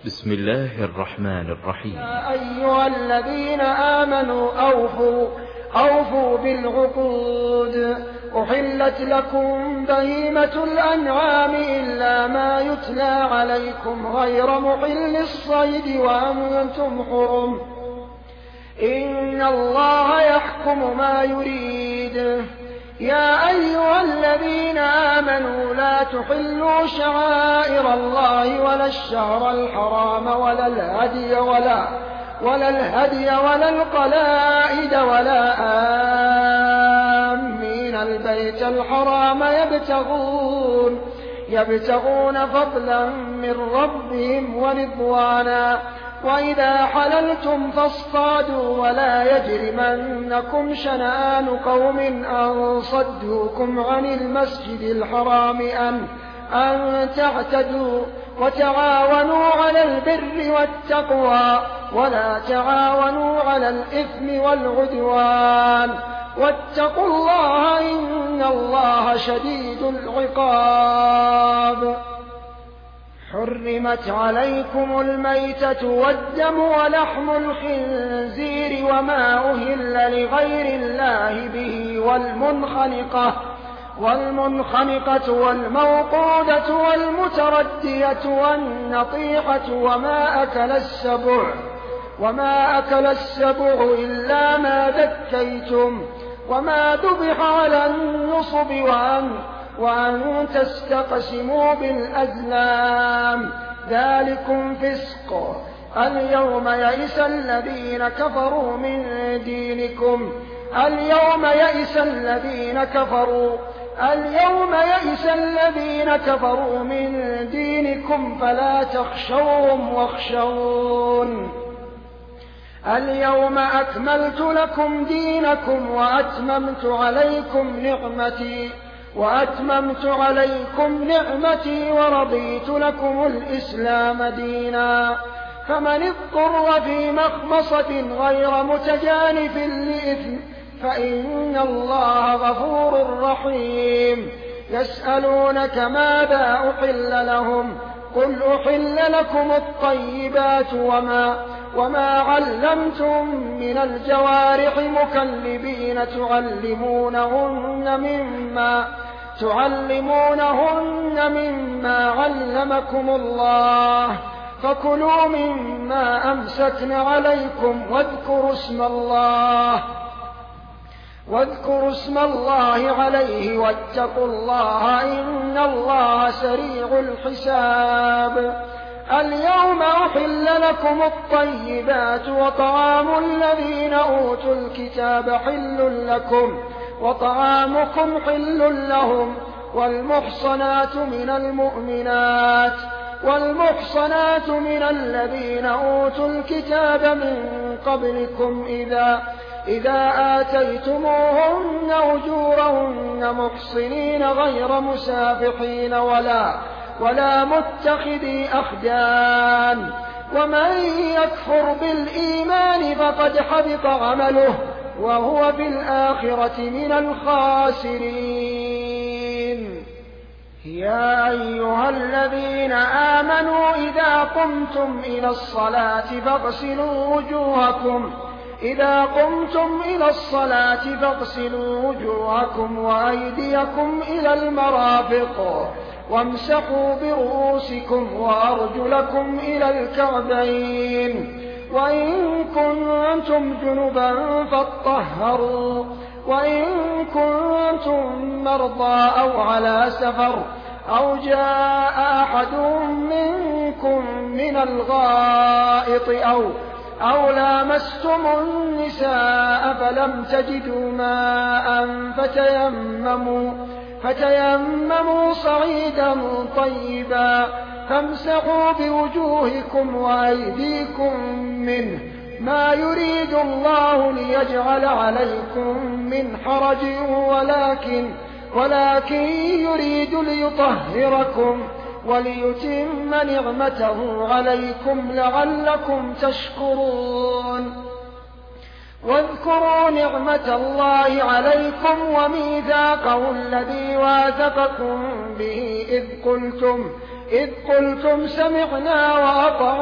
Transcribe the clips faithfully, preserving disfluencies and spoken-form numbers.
بسم الله الرحمن الرحيم. يا أيها الذين آمنوا أوفوا أوفوا بالعقود. أحلت لكم بهيمة الأنعام إلا ما يتلى عليكم غير محل الصيد وأنتم حرم. إن الله يحكم ما يريد. يا أيها الذين آمنوا لا تحلوا شعائر الله ولا الشهر الحرام ولا الهدي ولا ولا الهدي ولا القلائد ولا آمين البيت الحرام يبتغون يبتغون فضلا من ربهم ورضوانا. وإذا حللتم فاصطادوا ولا يجرمنكم شنآن قوم أن صدوكم عن المسجد الحرام أن, أن تعتدوا. وتعاونوا على البر والتقوى ولا تعاونوا على الإثم والعدوان. واتقوا الله إن الله شديد العقاب. حرمت عليكم الميتة والدم ولحم الخنزير وما أهل لغير الله به والمنخنقة والمنخنقة والموقودة والمتردية والنطيحة وما أكل السبع وما أكل السبع إلا ما ذكيتم وما ذبح على النصب وأن وأن تستقسموا بالأزلام ذلكم فسق. اليوم يئس الذين كفروا من دينكم اليوم يئس الذين كفروا اليوم يئس الذين كفروا من دينكم فلا تخشوهم واخشون. اليوم أكملت لكم دينكم وأتممت عليكم نعمتي وأتممت عليكم نعمتي ورضيت لكم الإسلام دينا. فمن اضطر في مخمصة غير متجانف لإثم فإن الله غفور رحيم. يسألونك ماذا أحل لهم قل أحل لكم الطيبات وما وما علمتم من الجوارح مكلبين تعلمونهن مما تعلمونهن مما علمكم الله فكلوا مما أمسكن عليكم واذكروا اسم الله واذكروا اسم الله عليه واتقوا الله إن الله سريع الحساب. اليوم أحل لكم الطيبات وطعام الذين أوتوا الكتاب حل لكم وطعامكم حل لهم. والمحصنات من المؤمنات والمحصنات من الذين أوتوا الكتاب من قبلكم إذا إذا آتيتموهن أجورهن محصنين غير مسافحين ولا ولا متخذي أخدان. ومن يكفر بالإيمان فقد حبط عمله وهو في الآخرة من الخاسرين. يا أيها الذين آمنوا إذا قمتم إلى الصلاة فاغسلوا وجوهكم إذا قمتم إلى الصلاة فاغسلوا وجوهكم وأيديكم إلى المرافق وامسحوا برؤوسكم وأرجلكم إلى الكعبين. وإن كنتم جنبا فاطهروا وإن كنتم مرضى أو على سفر أو جاء أحد منكم من الغائط أو أو لامستم النساء فلم تجدوا ماء فتيمموا فتيمموا صعيدا طيبا فامسحوا بوجوهكم وأيديكم منه ما يريد الله ليجعل عليكم من حرج ولكن ولكن يريد ليطهركم وليتم نعمته عليكم لعلكم تشكرون. واذكروا نعمة الله عليكم وميثاقه الذي واثقكم به إذ قلتم إذ قلتم سمعنا وأطعنا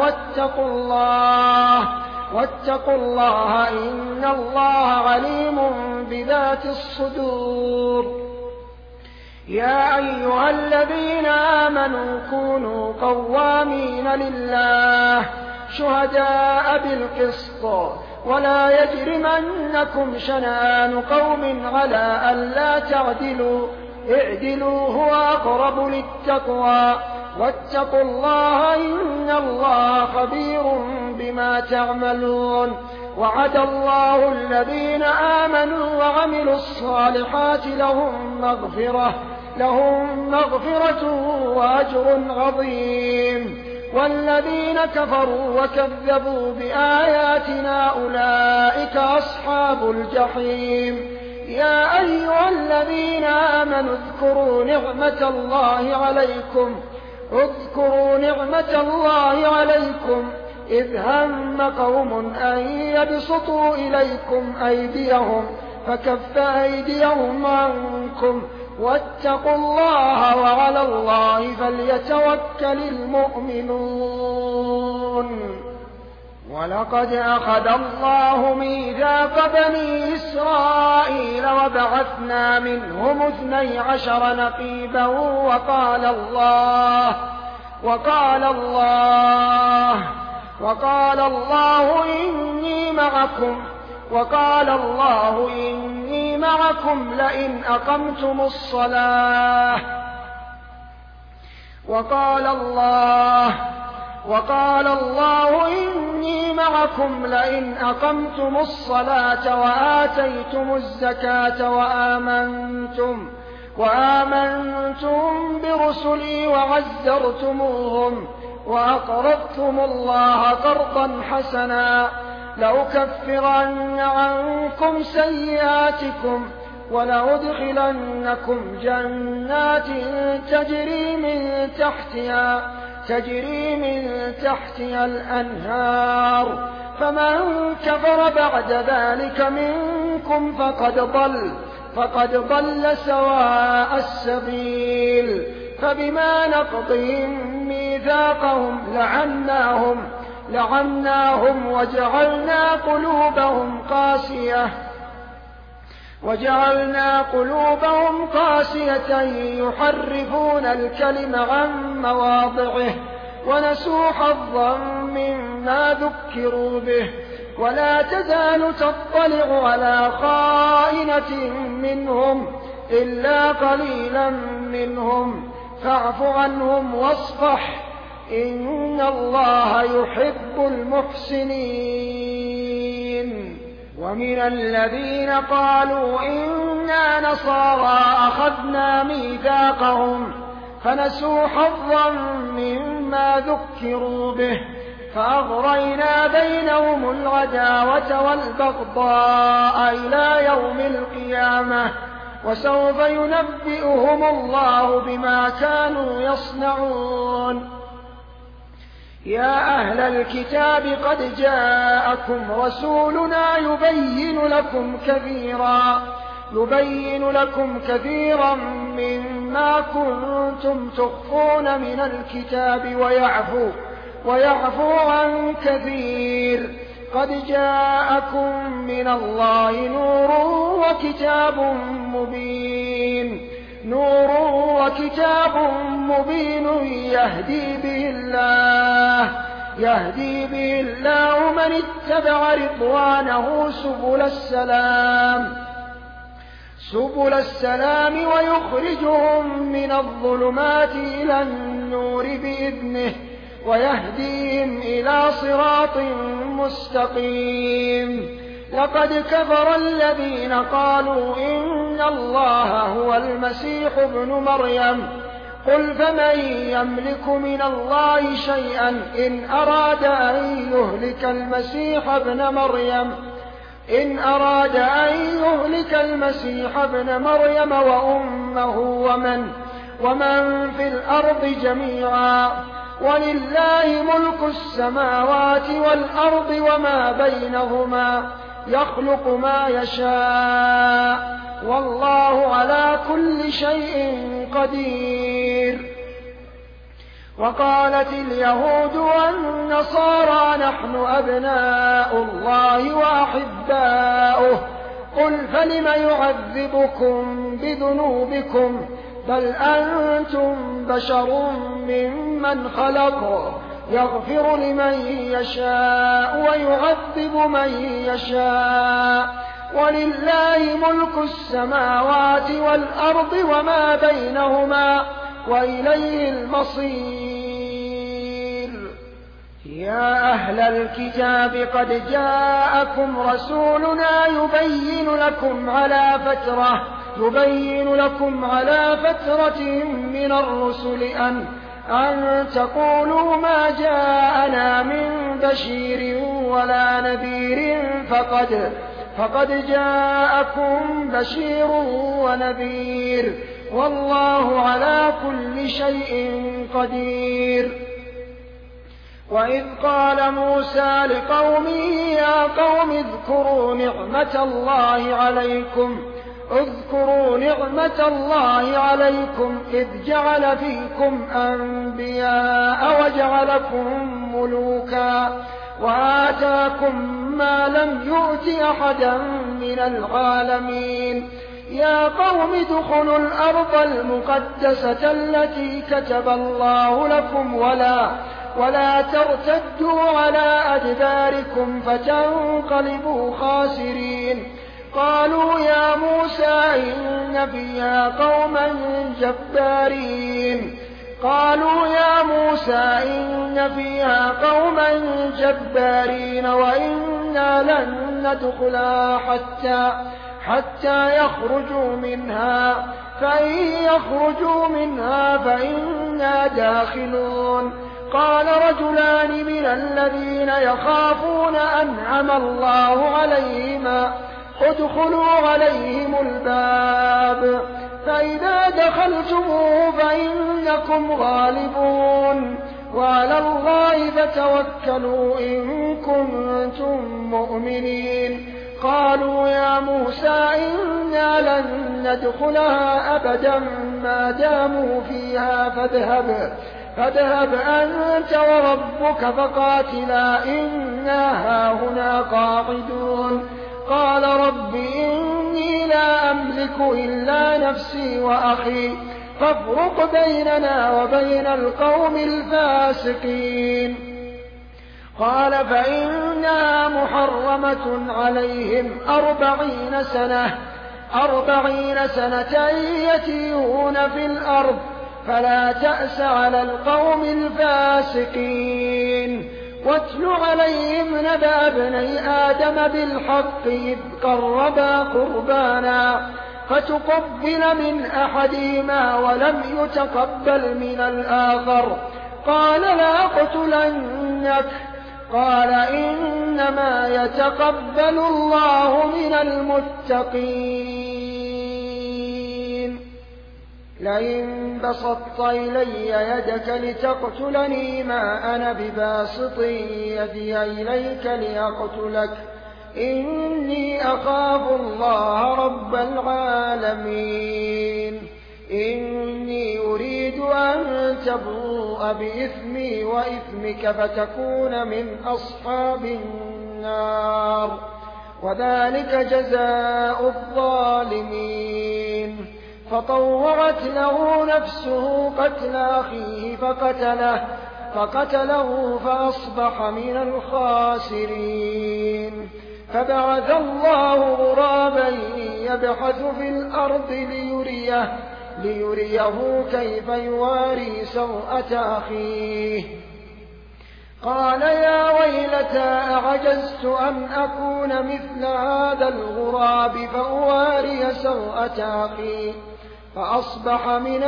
واتقوا الله واتقوا الله إن الله عليم بذات الصدور. يا أيها الذين آمنوا كونوا قوامين لله شهداء بالقسط ولا يجرمنكم شنآن قوم على ألا تعدلوا اعدلوا هو أقرب للتقوى واتقوا الله إن الله خبير بما تعملون. وعد الله الذين آمنوا وعملوا الصالحات لهم مغفرة لهم مغفرة وأجر عظيم. والذين كفروا وكذبوا بآياتنا أولئك أصحاب الجحيم. يا أيها الذين آمنوا اذكروا نعمة الله عليكم اذكروا نعمة الله عليكم إذ هم قوم أن يبسطوا إليكم أيديهم فكف أيديهم عنكم واتقوا الله وعلى الله فليتوكل المؤمنون. ولقد أخذ الله ميثاق بني إسرائيل وبعثنا منهم اثني عشر نقيبا وقال الله وقال الله وقال الله إني معكم وقال الله إني معكم لئن أقمتم الصلاة وقال الله وقال الله إني معكم لئن أقمتم الصلاة وآتيتم الزكاة وآمنتم وآمنتم برسلي وعزرتموهم وأقرضتم الله قرضا حسنا لأكفرن عنكم سيئاتكم ولأدخلنكم جنات تجري من تحتها تجري من تحتها الأنهار فمن كفر بعد ذلك منكم فقد ضل فقد ضل سواء السبيل. فبما نقضهم ميثاقهم لعناهم لعناهم وجعلنا قلوبهم قاسية وجعلنا قلوبهم قاسية يحرفون الكلم عن مواضعه ونسوا حظا مما ذكروا به. ولا تزال تطلع على خائنة منهم إلا قليلا منهم فاعف عنهم واصفح إن الله يحب المحسنين. ومن الذين قالوا إنا نصارى أخذنا ميثاقهم فنسوا حظا مما ذكروا به فأغرينا بينهم العداوة والبغضاء إلى يوم القيامة وسوف ينبئهم الله بما كانوا يصنعون. يا أهل الكتاب قد جاءكم رسولنا يبين لكم كثيرا يبين لكم كثيرا مما كنتم تخفون من الكتاب ويعفو ويعفو عن كثير. قد جاءكم من الله نور وكتاب مبين نور وكتاب مبين يهدي به الله يهدي به الله من اتبع رضوانه سبل السلام سبل السلام ويخرجهم من الظلمات إلى النور بإذنه ويهديهم إلى صراط مستقيم. لقد كفر الذين قالوا إن الله هو المسيح ابن مريم قل فمن يملك من الله شيئا إن أراد أن يهلك المسيح ابن مريم إن أراد أن يهلك المسيح ابن مريم وأمه ومن ومن في الأرض جميعا ولله ملك السماوات والأرض وما بينهما يخلق ما يشاء والله على كل شيء قدير. وقالت اليهود والنصارى النصارى نحن أبناء الله وأحباؤه. قل فلم يعذبكم بذنوبكم بل أنتم بشر ممن خلق يغفر لمن يشاء ويعذب من يشاء ولله ملك السماوات والأرض وما بينهما وإليه المصير. يا أهل الكتاب قد جاءكم رسولنا يبين لكم على فترة يبين لكم على فترة من الرسل أن أن تقولوا ما جاءنا من بشير ولا نذير فقد فقد جاءكم بشير ونذير والله على كل شيء قدير. وإذ قال موسى لقومه يا قوم اذكروا نعمة الله عليكم اذكروا نعمة الله عليكم إذ جعل فيكم أنبياء وجعلكم ملوكا وآتاكم ما لم يؤت أحدا من العالمين. يا قوم ادخلوا الأرض المقدسة التي كتب الله لكم ولا ولا ترتدوا على أدباركم فتنقلبوا خاسرين. قالوا يا موسى إن فيها قوما جبارين قالوا يا موسى إن فيها قوما جبارين وإنا لن ندخلها حتى حتى يخرجوا منها فإن يخرجوا منها فإنا داخلون. قال رجلان من الذين يخافون أنعم الله عليهما ادخلوا عليهم الباب فإذا دخلتموه فإنكم غالبون وعلى الله فتوكلوا إن كنتم مؤمنين. قالوا يا موسى إنا لن ندخلها أبدا ما داموا فيها فاذهب فاذهب أنت وربك فقاتلا إنا هاهنا قاعدون. قال رب إني لا أملك إلا نفسي وأخي فافرق بيننا وبين القوم الفاسقين. قال فإنها محرمة عليهم أربعين سنة أربعين سنة يتيهون في الأرض فلا تأس على القوم الفاسقين. واتل عليهم نبأ ابني آدم بالحق إذ قربا قربانا فتقبل من أحدهما ولم يتقبل من الآخر قال لأقتلنك قال إنما يتقبل الله من المتقين. لئن بسطت إلي يدك لتقتلني ما أنا بباسط يدي إليك لأقتلك إني أخاف الله رب العالمين. إني أريد أن تبوء بإثمي وإثمك فتكون من أصحاب النار وذلك جزاء الظالمين. فطوعت له نفسه قتل أخيه فقتله فقتله فأصبح من الخاسرين. فبعث الله غرابا يبحث في الأرض ليريه ليريه كيف يواري سوءة أخيه. قال يا ويلتى أعجزت أن أكون مثل هذا الغراب فأواري سوءة أخي فأصبح من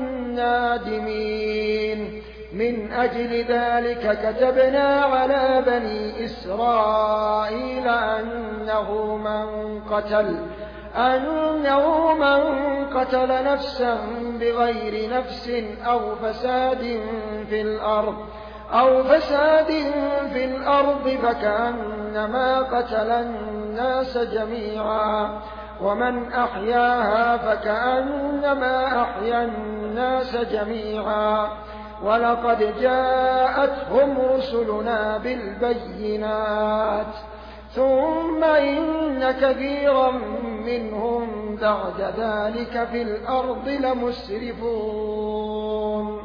النادمين. من أجل ذلك كتبنا على بني إسرائيل أنه من قتل أنه من قتل نفسا بغير نفس أو فساد في الأرض أو فساد في الأرض فكأنما قتل الناس جميعا ومن أحياها فكأنما أحيا الناس جميعا ولقد جاءتهم رسلنا بالبينات ثم إن كثيرا منهم بعد ذلك في الأرض لمسرفون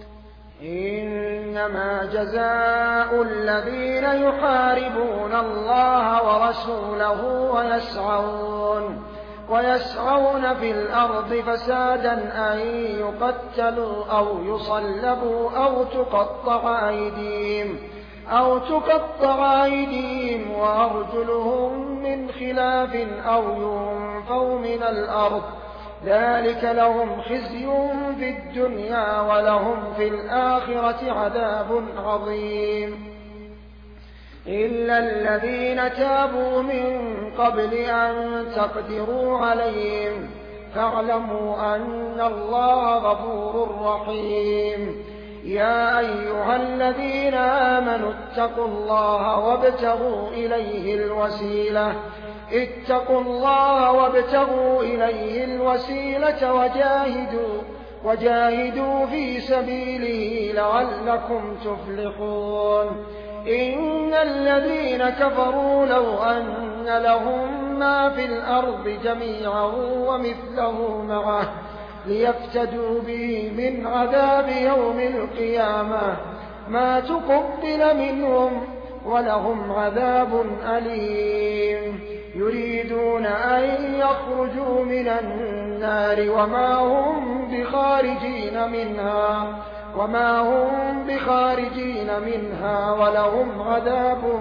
إنما جزاء الذين يحاربون الله ورسوله ويسعون ويسعون في الأرض فسادا أن يقتلوا أو يصلبوا أو تقطع أيديهم أو تقطع أيديهم وأرجلهم من خلاف أو ينفوا من الأرض ذلك لهم خزي في الدنيا ولهم في الآخرة عذاب عظيم إلا الذين تابوا من قبل أن تقدروا عليهم فاعلموا أن الله غفور رحيم يا أيها الذين آمنوا اتقوا الله وابتغوا إليه الوسيلة اتقوا الله وابتغوا إليه الوسيلة وجاهدوا وجاهدوا في سبيله لعلكم تفلحون إن الذين كفروا لو أن لهم ما في الأرض جميعا ومثله معه ليفتدوا به من عذاب يوم القيامة ما تقبل منهم ولهم عذاب أليم يريدون أن يخرجوا من النار وما هم بخارجين منها وما هم بخارجين منها ولهم عذاب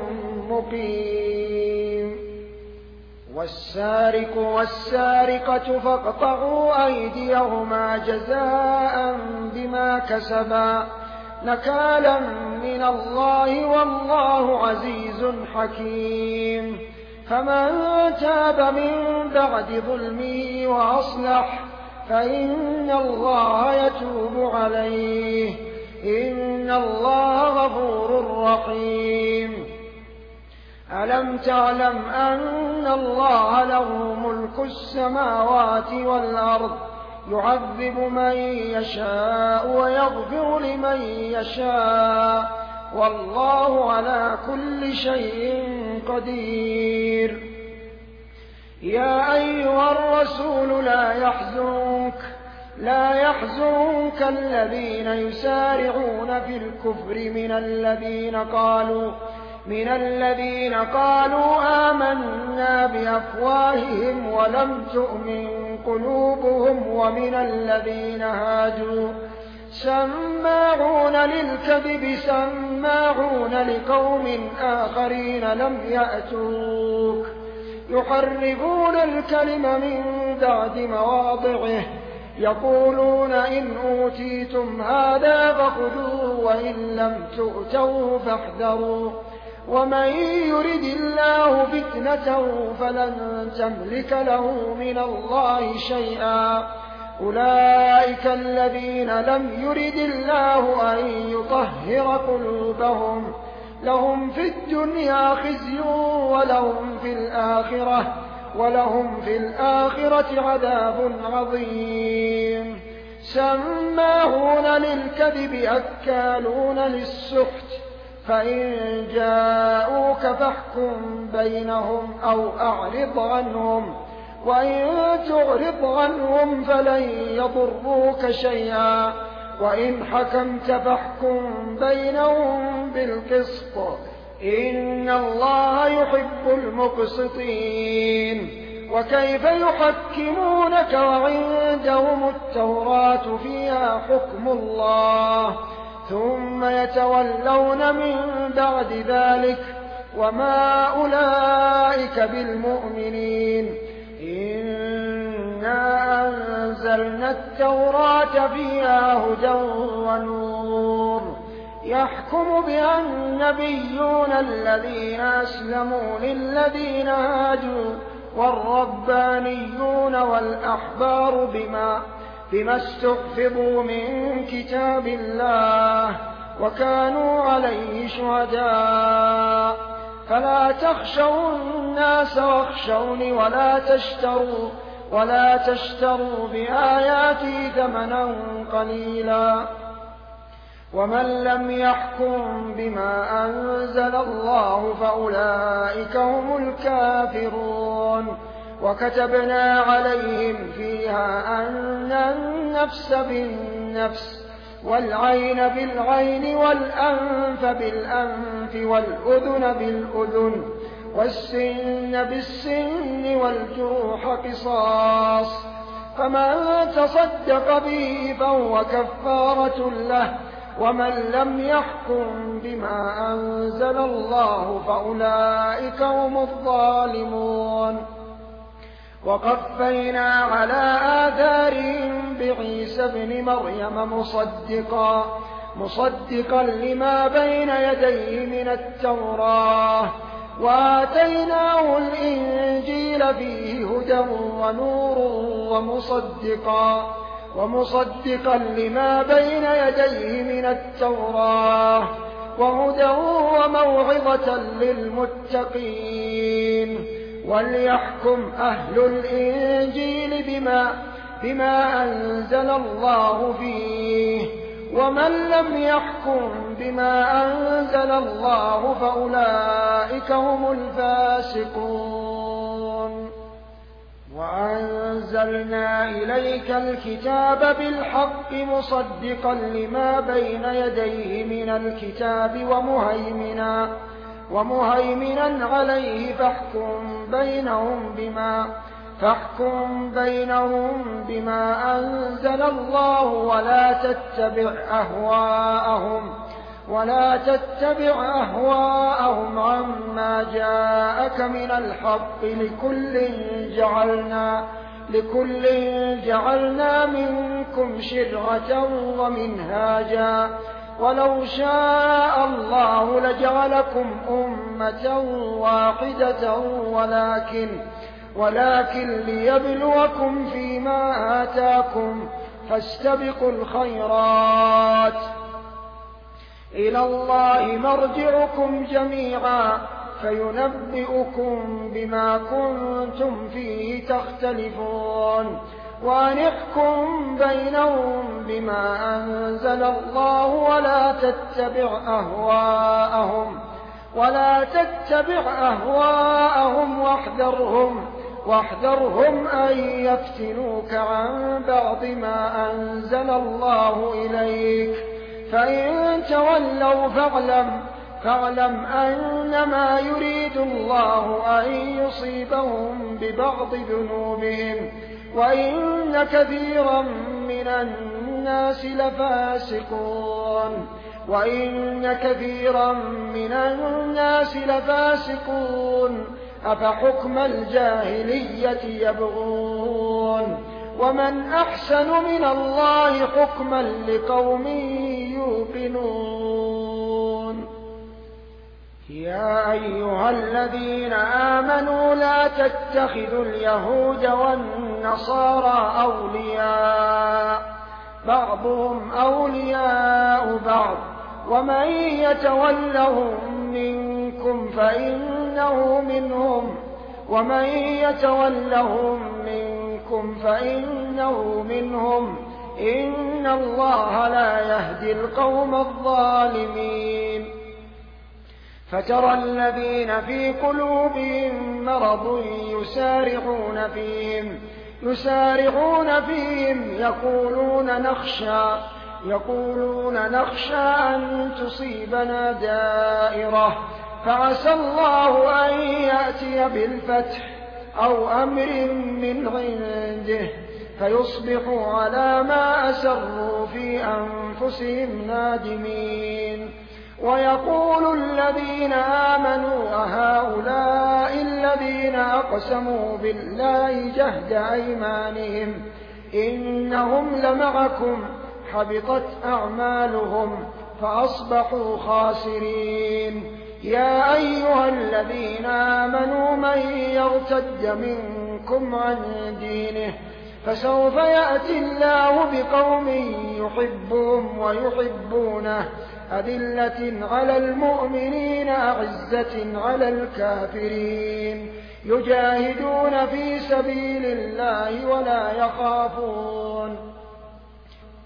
مقيم والسارق والسارقة فاقطعوا أيديهما جزاء بما كسبا نكالا من الله والله عزيز حكيم فمن تاب من بعد ظلمه وأصلح فإن الله يتوب عليه إن الله غفور رحيم ألم تعلم أن الله له ملك السماوات والأرض يعذب من يشاء ويغفر لمن يشاء والله على كل شيء قدير يا أيها الرسول لا يحزنك لا يحزنك الذين يسارعون في الكفر من الذين قالوا من الذين قالوا آمنا بأفواههم ولم تؤمن قلوبهم ومن الذين هادوا سماعون للكذب سماعون لقوم آخرين لم يأتوك يحرفون الكلم من بعد مواضعه يقولون إن أوتيتم هذا فخذوه وإن لم تؤتوه فاحذروا ومن يرد الله فتنته فلن تملك له من الله شيئا أولئك الذين لم يرد الله أن يطهر قلوبهم لهم في الدنيا خزي ولهم في الآخرة ولهم في الآخرة عذاب عظيم سماعون للكذب أكالون للسحت فإن جاءوك فاحكم بينهم أو أعرض عنهم وإن تعرض عنهم فلن يضروك شيئا وإن حكمت فاحكم بينهم بالقسط إن الله يحب المقسطين وكيف يحكمونك وعندهم التوراة فيها حكم الله ثم يتولون من بعد ذلك وما أولئك بالمؤمنين إنا أنزلنا التوراة فيها هدى ونور يحكم بها النبيون الذين أسلموا للذين هادوا والربانيون والأحبار بما بما استحفظوا من كتاب الله وكانوا عليه شهداء فلا تخشوا الناس واخشوني ولا تشتروا ولا تشتروا بآياتي ثمنا قليلا ومن لم يحكم بما أنزل الله فأولئك هم الكافرون. وكتبنا عليهم فيها أن النفس بالنفس والعين بالعين والأنف بالأنف والأذن بالأذن والسن بالسن والجروح قصاص، فمن تصدق به فهو كفارة له، ومن لم يحكم بما أنزل الله فأولئك هم الظالمون. وقفينا على آثارهم بعيسى ابن مريم مصدقا مصدقا لما بين يديه من التوراة، وآتيناه الإنجيل فيه هدى ونور ومصدقا ومصدقا لما بين يديه من التوراة وهدى وموعظة للمتقين. وليحكم أهل الإنجيل بما, بما أنزل الله فيه، ومن لم يحكم بما أنزل الله فأولئك هم الفاسقون. وأنزلنا إليك الكتاب بالحق مصدقا لما بين يديه من الكتاب ومهيمنا ومهيمنا عليه فاحكم بينهم بما فاحكم بينهم بما أنزل الله ولا تتبع أهواءهم ولا تتبع أهواءهم عما جاءك من الحق، لكل جعلنا لكل جعلنا منكم شرعة ومنهاجا، ولو شاء الله لجعلكم أمة واحدة ولكن ولكن ليبلوكم فيما آتاكم، فاستبقوا الخيرات، إلى الله مرجعكم جميعا فينبئكم بما كنتم فيه تختلفون. وأن احكم بينهم بما أنزل الله ولا تتبع أهواءهم ولا تتبع أهواءهم واحذرهم واحذرهم أن يفتنوك عن بعض ما أنزل الله إليك، فإن تولوا فاعلم فاعلم أنما يريد الله أن يصيبهم ببعض ذنوبهم، وإن كثيرا من الناس لفاسقون وإن كثيرا من الناس لفاسقون أفحكم الجاهلية يبغون، ومن أحسن من الله حكما لقوم يوقنون. يا أيها الذين آمنوا لا تتخذوا اليهود والنصارى أولياء بعضهم أولياء بعض، ومن يتولهم منكم فإنه منهم ومن يتولهم منكم فإنه منهم إن الله لا يهدي القوم الظالمين. فترى الذين في قلوبهم مرض يسارعون فيهم يسارعون فيهم يقولون نخشى يقولون نخشى أن تصيبنا دائرة، فعسى الله أن يأتي بالفتح أو أمر من عنده فيصبحوا على ما أسروا في أنفسهم نادمين. ويقول الذين آمنوا أهؤلاء الذين أقسموا بالله جهد أيمانهم إنهم لمعكم حبطت أعمالهم فأصبحوا خاسرين. يا أيها الذين آمنوا من يرتد منكم عن دينه فسوف يأتي الله بقوم يحبهم ويحبونه أذلة على المؤمنين أعزة على الكافرين يجاهدون في سبيل الله ولا يخافون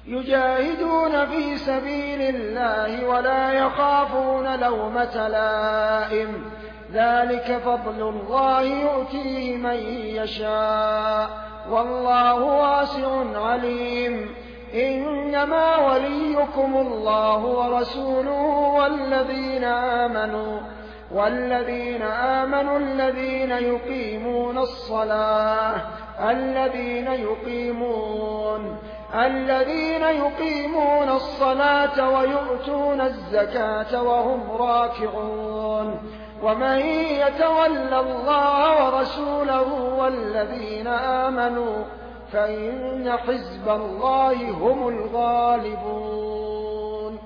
يجاهدون في سبيل الله ولا يخافون لومة لائم ذلك فضل الله يؤتيه من يشاء والله واسع عليم إنما وليكم الله ورسوله والذين آمنوا والذين آمنوا الذين يقيمون الصلاة الذين يقيمون الذين يقيمون الصلاة ويؤتون الزكاة وهم راكعون ومن يتول الله ورسوله والذين آمنوا فإن حزب الله هم الغالبون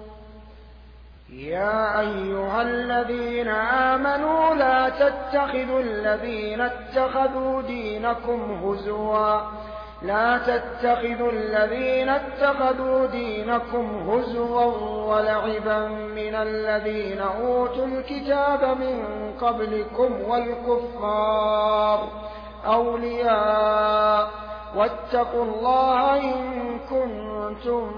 يا أيها الذين آمنوا لا تتخذوا الذين اتخذوا دينكم هزوا لا تتخذوا الذين اتخذوا دينكم هزوا ولعبا من الذين أوتوا الكتاب من قبلكم والكفار أولياء واتقوا الله إن كنتم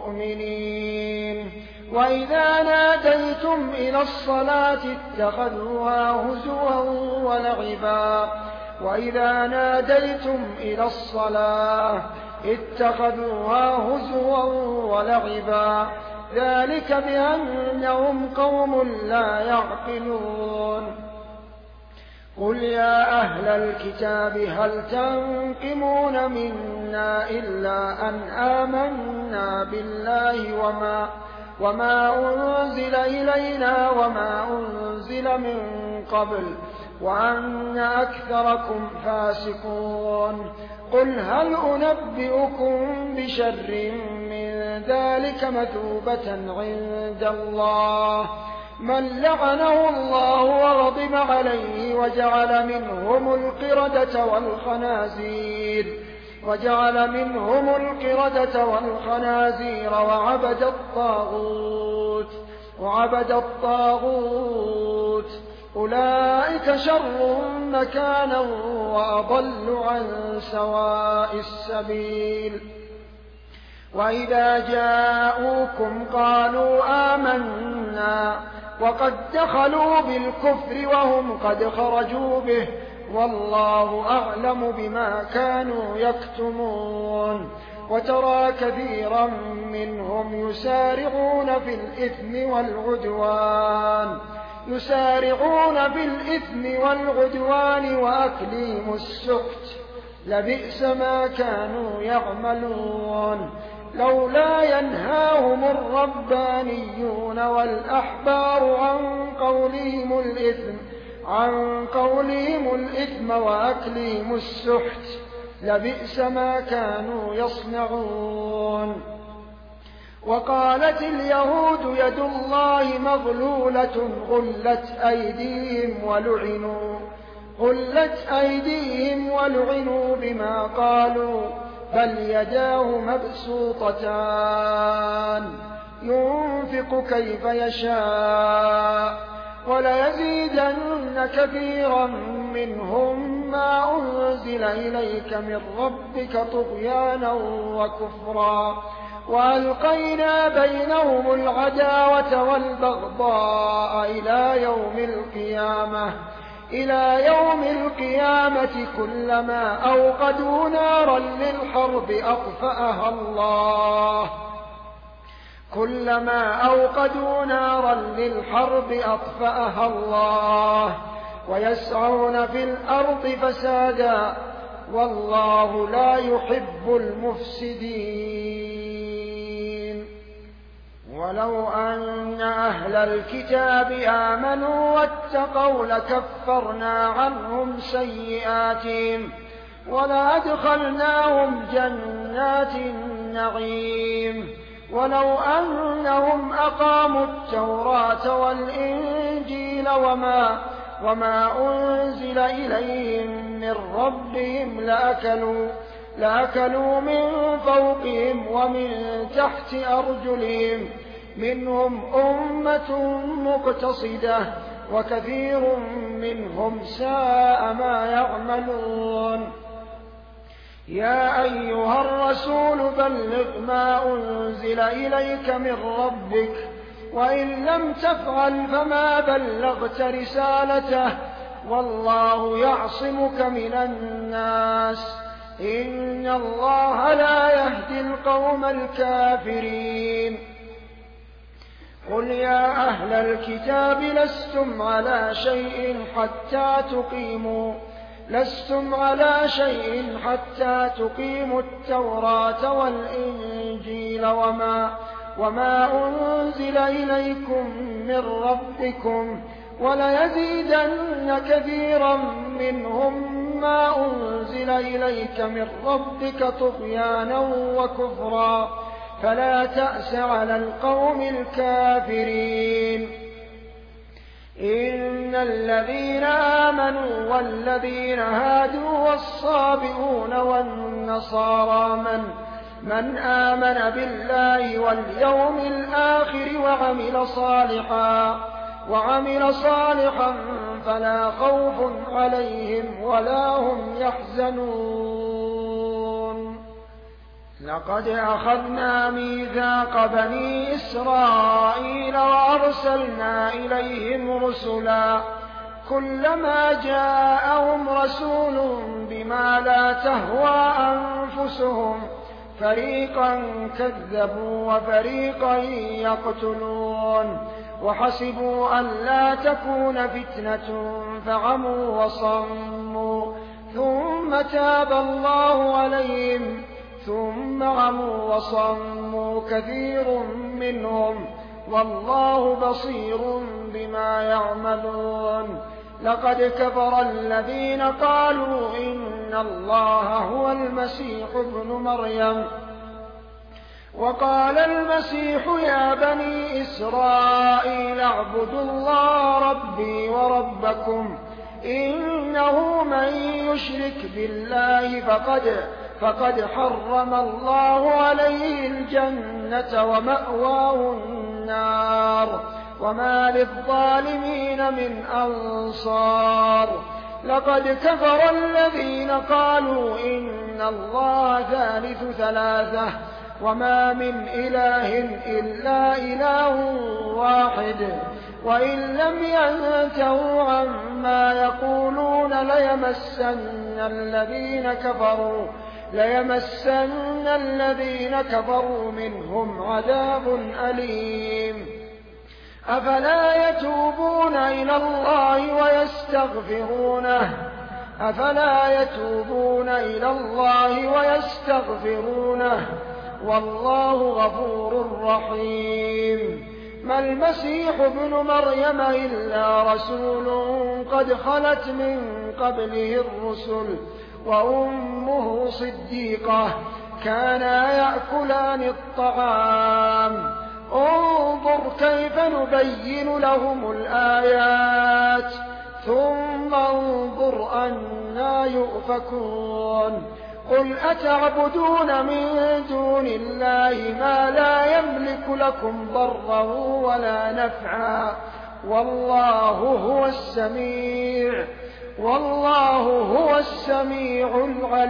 مؤمنين وإذا ناديتم إلى الصلاة اتخذوها هزوا ولعبا وإذا ناديتم إلى الصلاة اتخذوها هزوا ولعبا ذلك بأنهم قوم لا يعقلون قل يا أهل الكتاب هل تنقمون منا إلا أن آمنا بالله وما وما أنزل إلينا وما أنزل من قبل وأن أكثركم فاسقون قل هل أنبئكم بشر من ذلك مثوبة عند الله من لعنه الله وغضب عليه وجعل منهم القردة والخنازير وجعل منهم القردة والخنازير وعبد الطاغوت وعبد الطاغوت أولئك شر مكانا وأضل عن سواء السبيل وإذا جاءوكم قالوا آمنا وقد دخلوا بالكفر وهم قد خرجوا به والله أعلم بما كانوا يكتمون وترى كثيرا منهم يسارعون في الإثم والعدوان يسارعون في الإثم والعدوان وأكلهم السحت لبئس ما كانوا يعملون لولا ينهاهم الربانيون والأحبار عن قولهم الإثم عن قولهم الإثم وأكلهم السحت لبئس ما كانوا يصنعون وقالت اليهود يد الله مغلولة غلت أيديهم ولعنوا غلت أيديهم ولعنوا بما قالوا بل يداه مبسوطتان ينفق كيف يشاء وليزيدن كثيرا منهم ما أنزل إليك من ربك طغيانا وكفرا وألقينا بينهم العداوة والبغضاء إلى يوم القيامة إلى يوم القيامة كلما أوقدوا نارا للحرب أطفأها الله كلما أوقدوا نارا للحرب أطفأها الله ويسعون في الأرض فسادا والله لا يحب المفسدين ولو أن أهل الكتاب آمنوا واتقوا لكفرنا عنهم سيئاتهم ولأدخلناهم جنات النعيم ولو أنهم أقاموا التوراة والإنجيل وما وما أنزل إليهم من ربهم لأكلوا لأكلوا من فوقهم ومن تحت أرجلهم منهم أمة مقتصدة وكثير منهم ساء ما يعملون يا أيها الرسول بلغ ما أنزل إليك من ربك وإن لم تفعل فما بلغت رسالته والله يعصمك من الناس إن الله لا يهدي القوم الكافرين. قل يا أهل الكتاب لستم على شيء حتى تقيموا لستم على شيء حتى تقيموا التوراة والإنجيل وما وما أنزل إليكم من ربكم وليزيدن كثيرا منهم ما أنزل إليك من ربك طغيانا وكفرا فلا تأس على القوم الكافرين. إن الذين آمنوا والذين هادوا والصابئون والنصارى من من آمن بالله واليوم الآخر وعمل صالحا وعمل صالحا فلا خوف عليهم ولا هم يحزنون. لقد أخذنا ميثاق بني إسرائيل وأرسلنا إليهم رسلا كلما جاءهم رسول بما لا تهوى أنفسهم فريقا كذبوا وفريقا يقتلون وحسبوا أن لا تكون فتنة فعموا وصموا ثم تاب الله عليهم ثم عموا وصموا كثير منهم والله بصير بما يعملون. لقد كفر الذين قالوا إن الله هو المسيح ابن مريم وقال المسيح يا بني إسرائيل اعبدوا الله ربي وربكم إنه من يشرك بالله فقد فقد حرم الله عليه الجنة ومأواه النار وما للظالمين من أنصار. لقد كفر الذين قالوا إن الله ثالث ثلاثة وما من إله إلا إله واحد وإن لم ينتهوا عما يقولون ليمسن الذين كفروا ليمسن الذين كفروا منهم عذاب أليم. أفلا يتوبون إلى الله ويستغفرونه أفلا يتوبون إلى الله ويستغفرونه والله غفور رحيم. ما المسيح ابن مريم إلا رسول قد خلت من قبله الرسل وأمه صديقة كانا يأكلان الطعام انظر كيف نبين لهم الآيات ثم انظر أنى يؤفكون. قل أتعبدون من دون الله ما لا يملك لكم ضرا ولا نفعا والله هو السميع والله هو السميع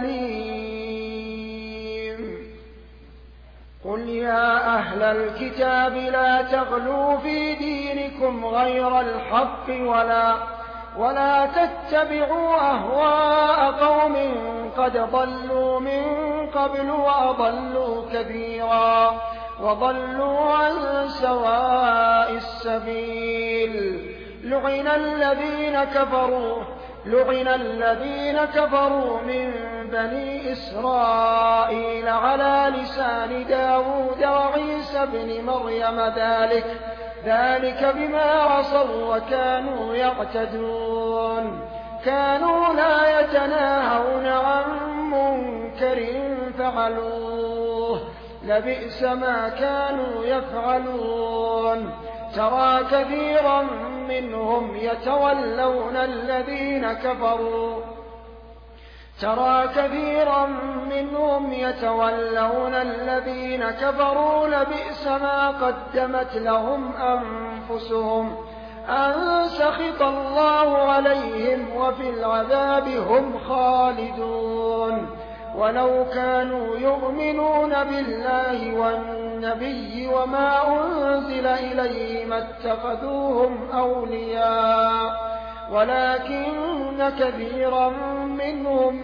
العليم. قل يا أهل الكتاب لا تغلوا في دينكم غير الحق ولا ولا تتبعوا أهواء قوم قد ضلوا من قبل وأضلوا كثيرا وضلوا عن سواء السبيل. لعن الذين كفروا لعن الذين كفروا من بني إسرائيل على لسان داود وعيسى بن مريم ذلك ذلك بما عصوا وكانوا يعتدون. كانوا لا يتناهون عن منكر فعلوه لبئس ما كانوا يفعلون. ترى كثيرا منهم يتولون الذين كفروا ترى كثيرا منهم يتولون الذين كفروا لبئس ما قدمت لهم أنفسهم أن سخط الله عليهم وفي العذاب هم خالدون. ولو كانوا يؤمنون بالله والنبي وما أنزل إليه ما اتخذوهم أولياء ولكن كثيرا منهم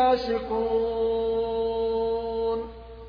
فاسقون.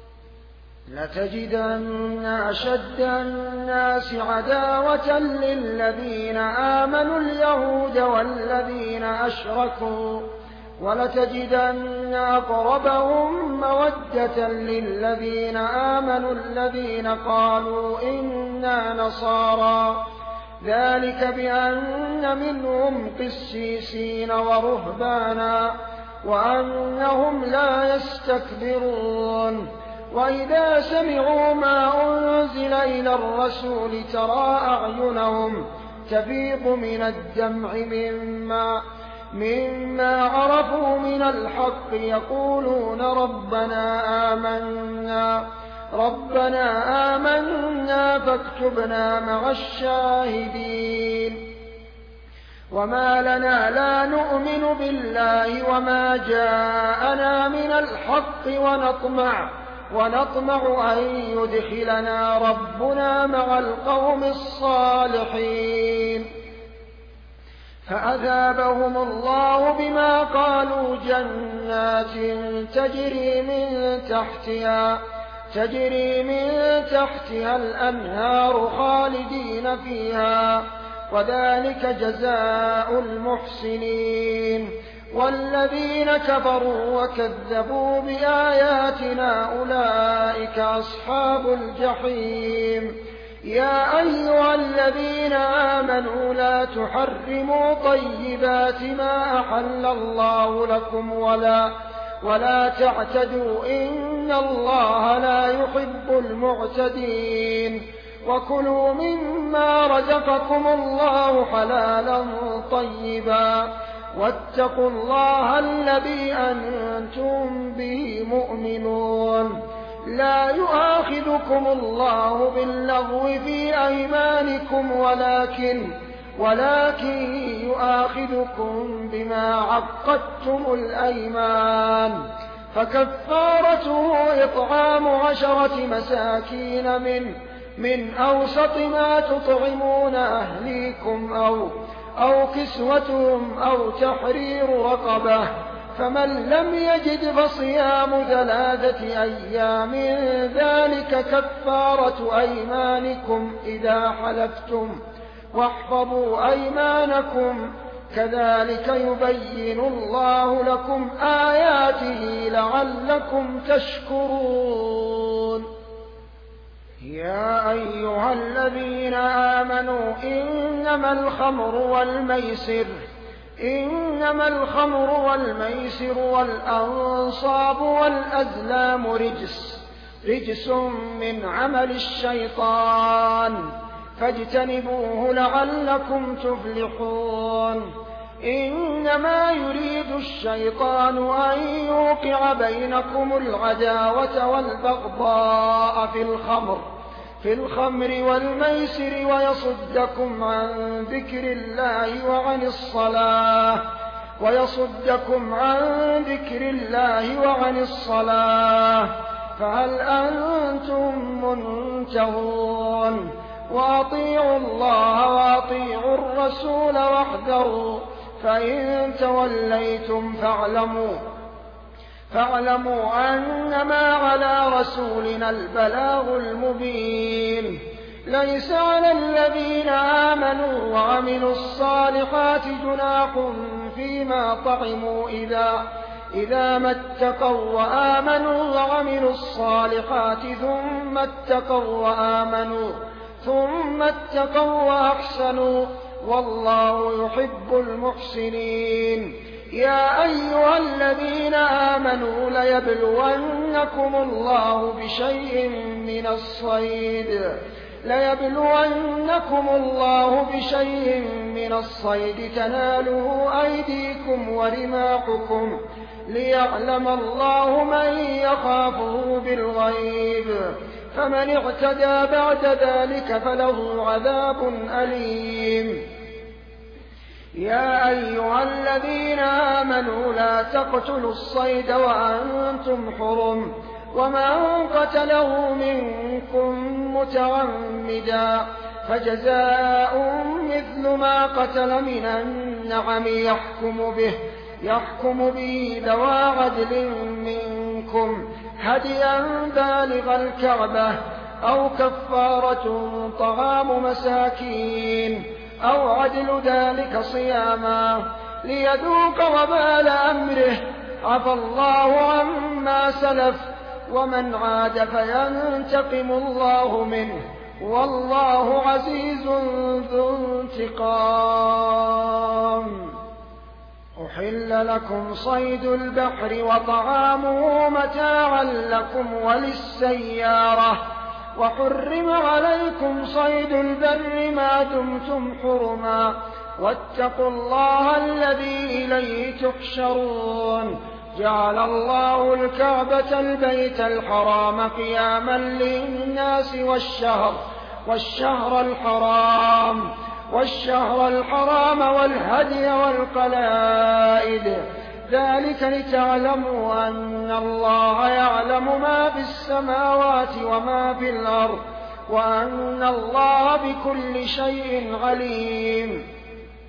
لتجدن أشد الناس عداوة للذين آمنوا اليهود والذين أشركوا ولتجدن أقربهم مودة للذين آمنوا الذين قالوا إنا نصارى ذلك بأن منهم قسيسين ورهبانا وأنهم لا يستكبرون. وإذا سمعوا ما أنزل إلى الرسول ترى أعينهم تفيض من الدمع مما مما عرفوا من الحق يقولون ربنا آمنا ربنا آمنا فاكتبنا مع الشاهدين. وما لنا لا نؤمن بالله وما جاءنا من الحق ونطمع ونطمع أن يدخلنا ربنا مع القوم الصالحين. فأذابهم الله بما قالوا جنات تجري من تحتها تجري من تحتها الأنهار خالدين فيها وذلك جزاء المحسنين. والذين كفروا وكذبوا بآياتنا أولئك أصحاب الجحيم. يا أيها الذين آمنوا لا تحرموا طيبات ما أحل الله لكم ولا ولا تعتدوا إن الله لا يحب المعتدين. وكلوا مما رزقكم الله حلالا طيبا واتقوا الله الذي أنتم به مؤمنون. لا يؤاخذكم الله باللغو في أيمانكم ولكن ولكن يؤاخذكم بما عقدتم الأيمان. فكفارته إطعام عشرة مساكين من من أوسط ما تطعمون أهليكم أو أو كسوتهم أو تحرير رقبة. فمن لم يجد فصيام ثلاثة أيام ذلك كفارة أيمانكم إذا حلفتم واحفظوا أيمانكم كذلك يبين الله لكم آياته لعلكم تشكرون. يا أيها الذين آمنوا إنما الخمر والميسر إنما الخمر والميسر والأنصاب والأزلام رجس رجس من عمل الشيطان فاجتنبوه لعلكم تفلحون. إنما يريد الشيطان أن يوقع بينكم العداوة والبغضاء في الخمر في الخمر والميسر ويصدكم عن ذكر الله وعن الصلاة ويصدكم عن ذكر الله وعن الصلاة فهل أنتم منتهون؟ وأطيعوا الله وأطيعوا الرسول واحذروا فإن توليتم فاعلموا فاعلموا أنما على رسولنا البلاغ المبين. ليس على الذين آمنوا وعملوا الصالحات جناح فيما طعموا إذا إذا ما اتقوا وآمنوا وعملوا الصالحات ثم اتقوا وآمنوا ثم اتقوا وأحسنوا والله يحب المحسنين. يا أيها الذين آمنوا ليبلونكم الله بشيء من الصيد ليبلونكم الله بشيء من الصيد تناله أيديكم ورماحكم ليعلم الله من يخافه بالغيب فمن اعتدى بعد ذلك فله عذاب أليم. يا أيها الذين آمنوا لا تقتلوا الصيد وأنتم حرم ومن قتله منكم متعمدا فجزاء مثل ما قتل من النعم يحكم به يحكم به ذوى عدل منكم هديا بالغ الكعبة أو كفارة طعام مساكين أو عدل ذلك صياما ليذوق وبال أمره عفى الله عما سلف ومن عاد فينتقم الله منه والله عزيز ذو انتقام. أحل لكم صيد البحر وطعامه متاعا لكم وللسيارة وحرم عليكم صيد البر ما دمتم حرما واتقوا الله الذي إليه تحشرون. جعل الله الكعبة البيت الحرام قياما للناس والشهر والشهر الحرام والشهر الحرام والهدي والقلائد ذلك لتعلموا أن الله يعلم ما في السماوات وما في الأرض وأن الله بكل شيء عليم.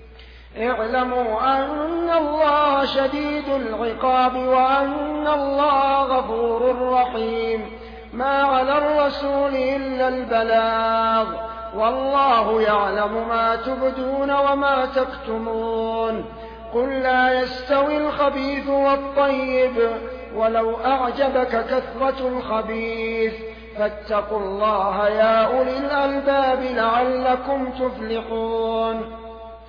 اعلموا أن الله شديد العقاب وأن الله غفور رحيم. ما على الرسول إلا البلاغ والله يعلم ما تبدون وما تكتمون. قل لا يستوي الخبيث والطيب ولو أعجبك كثرة الخبيث فاتقوا الله يا أولي الألباب لعلكم تفلحون.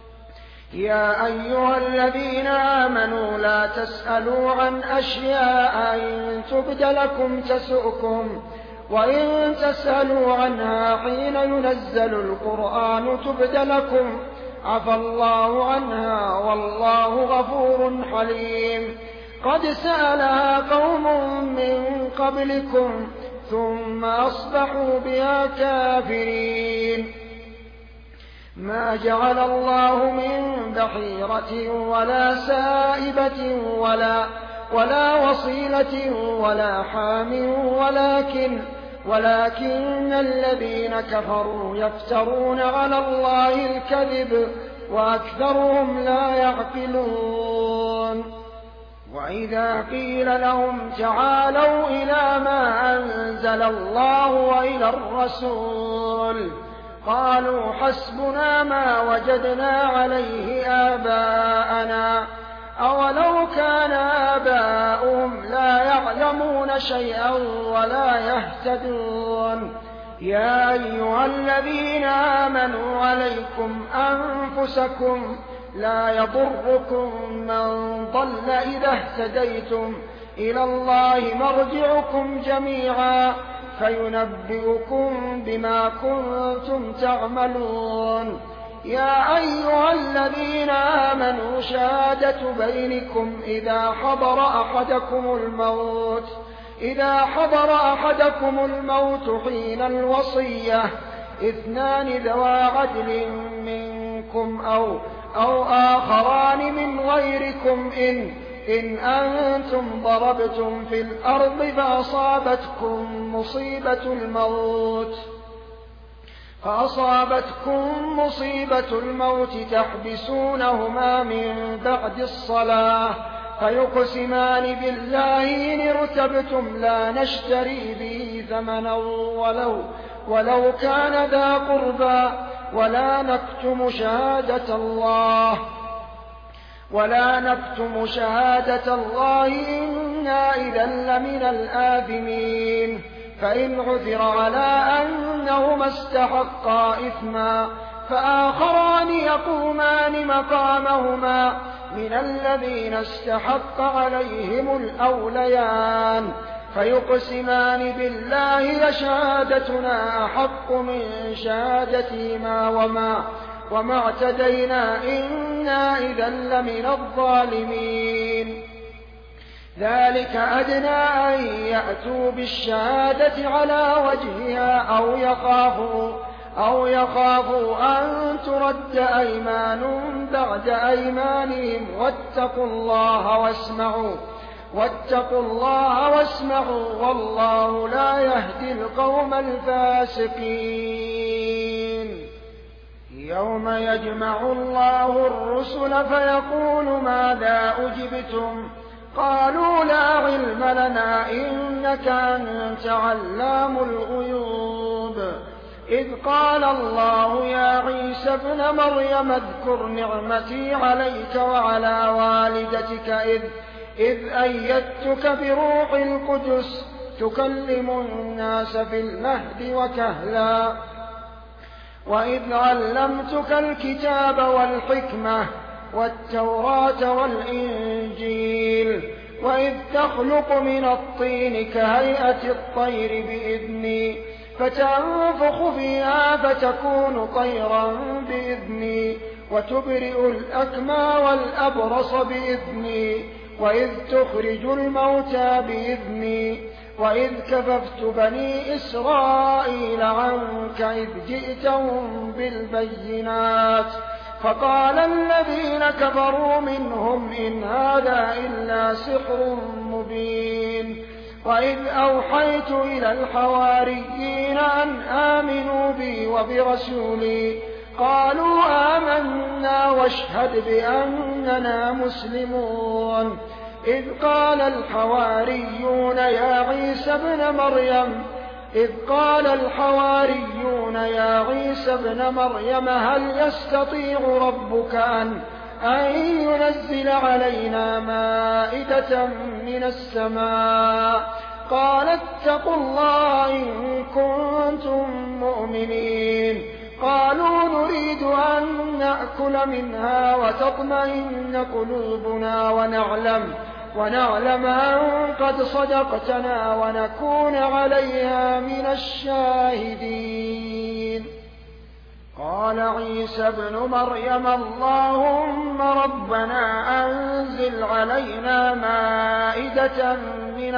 يا أيها الذين آمنوا لا تسألوا عن أشياء إن تبد لكم تسؤكم وإن تسألوا عنها حين ينزل القرآن تبد لكم عفى الله عنها والله غفور حليم. قد سألها قوم من قبلكم ثم أصبحوا بها كافرين. ما جعل الله من بحيرة ولا سائبة ولا, ولا وصيلة ولا حام ولكن, ولكن الذين كفروا يفترون على الله الكذب وأكثرهم لا يعقلون. وإذا قيل لهم تعالوا إلى ما أنزل الله وإلى الرسول قالوا حسبنا ما وجدنا عليه آباءنا أولو كان آباؤهم لا يعلمون شيئا ولا يهتدون. يا أيها الذين آمنوا عليكم أنفسكم لا يضركم من ضل إذا اهتديتم إلى الله مرجعكم جميعا فينبئكم بما كنتم تعملون. يا أيها الذين آمنوا شهادة بينكم إذا حضر أحدكم الموت إذا حضر أحدكم الموت حين الوصية اثنان ذوى عدل منكم أو, أو آخران من غيركم إن, إن أنتم ضربتم في الأرض فأصابتكم مصيبة الموت فأصابتكم مصيبة الموت تحبسونهما من بعد الصلاة فيقسمان بالله إن ارتبتم لا نشتري به ثمنا ولو, ولو كان ذا قربى ولا نكتم شهادة الله ولا نكتم شهادة الله إنا إذا لمن الآثمين. فإن عثر على أنهما استحقا إثما فآخران يقومان مقامهما من الذين استحق عليهم الأوليان فيقسمان بالله لشهادتنا أحق من شهادتهما وما, وما اعتدينا إنا إذا لمن الظالمين. ذلك أدنى أن يأتوا بالشهادة على وجهها أو يخافوا, أو يخافوا أن ترد أيمان بعد أيمانهم واتقوا الله واسمعوا واتقوا الله واسمعوا والله لا يهدي القوم الفاسقين. يوم يجمع الله الرسل فيقول ماذا أجبتم قالوا لا علم لنا إنك أنت علام الغيوب. إذ قال الله يا عيسى ابن مريم اذكر نعمتي عليك وعلى والدتك إذ, إذ أيدتك بروح القدس تكلم الناس في المهد وكهلا وإذ علمتك الكتاب والحكمة والتوراة والإنجيل وإذ تخلق من الطين كهيئة الطير بإذني فتنفخ فيها فتكون طيرا بإذني وتبرئ الأكمى والأبرص بإذني وإذ تخرج الموتى بإذني وإذ كففت بني إسرائيل عنك إذ جئتهم بالبينات فقال الذين كفروا منهم إن هذا إلا سحر مبين. وإذ أوحيت إلى الحواريين أن آمنوا بي وبرسولي قالوا آمنا واشهد بأننا مسلمون. إذ قال الحواريون يا عيسى ابن مريم إذ قال الحواريون يا عيسى ابن مريم هل يستطيع ربك أن أن ينزل علينا مائدة من السماء قال اتقوا الله إن كنتم مؤمنين. قالوا نريد أن نأكل منها وتطمئن قلوبنا ونعلم ونعلم أن قد صدقتنا ونكون عليها من الشاهدين. قال عيسى ابن مريم اللهم ربنا أنزل علينا مائدة من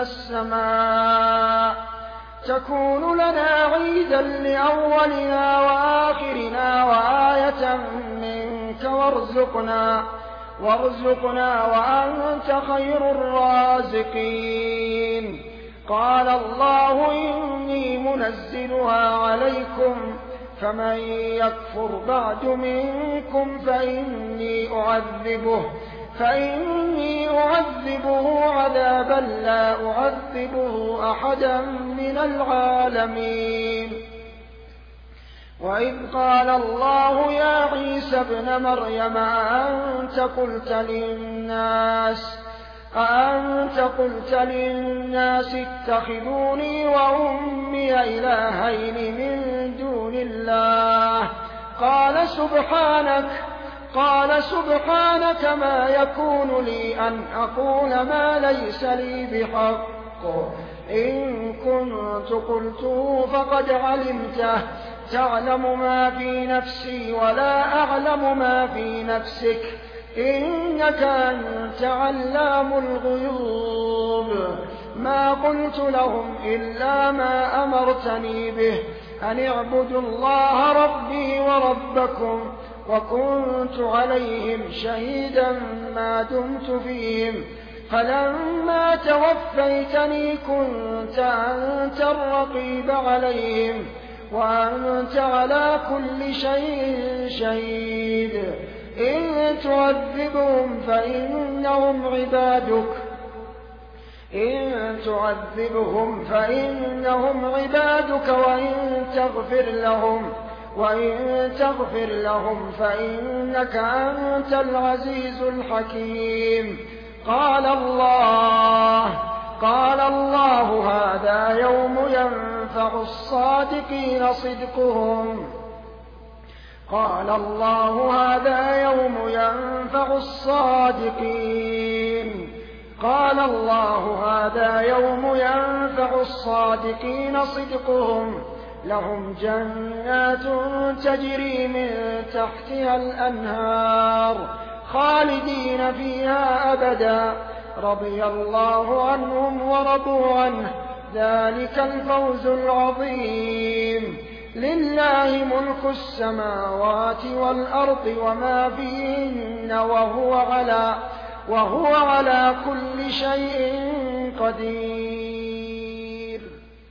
السماء تكون لنا عيدا لأولنا وآخرنا وآية منك وارزقنا وارزقنا وأنت خير الرازقين. قال الله إني منزلها عليكم فمن يكفر بعد منكم فإني أعذبه فإني أعذبه عذابا لا أعذبه أحدا من العالمين. وإذ قال الله يا عيسى ابن مريم أأنت قلت للناس أأنت قلت للناس اتخذوني وأمي إلهين من دون الله قال سبحانك قال سبحانك ما يكون لي أن أقول ما ليس لي بحق إن كنت قلته فقد علمته تعلم ما في نفسي ولا أعلم ما في نفسك إنك أنت علام الغيوب. ما قلت لهم إلا ما أمرتني به أن اعبدوا الله ربي وربكم وكنت عليهم شهيدا ما دمت فيهم فلما توفيتني كنت أنت الرقيب عليهم وأنت على كل شيء شهيد. إن تعذبهم فإنهم عبادك إن تعذبهم فإنهم عبادك وإن تغفر لهم وإن تغفر لهم فإنك أنت العزيز الحكيم. قال الله قال الله هذا يوم ينفع الصادقين صدقهم قال الله هذا يوم ينفع الصادقين قال الله هذا يوم ينفع الصادقين صدقهم لهم جنات تجري من تحتها الأنهار خالدين فيها أبدا رضي الله عنهم ورضوا عنه ذلك الفوز العظيم. لله ملك السماوات والأرض وما فيهن وهو على, وهو على كل شيء قدير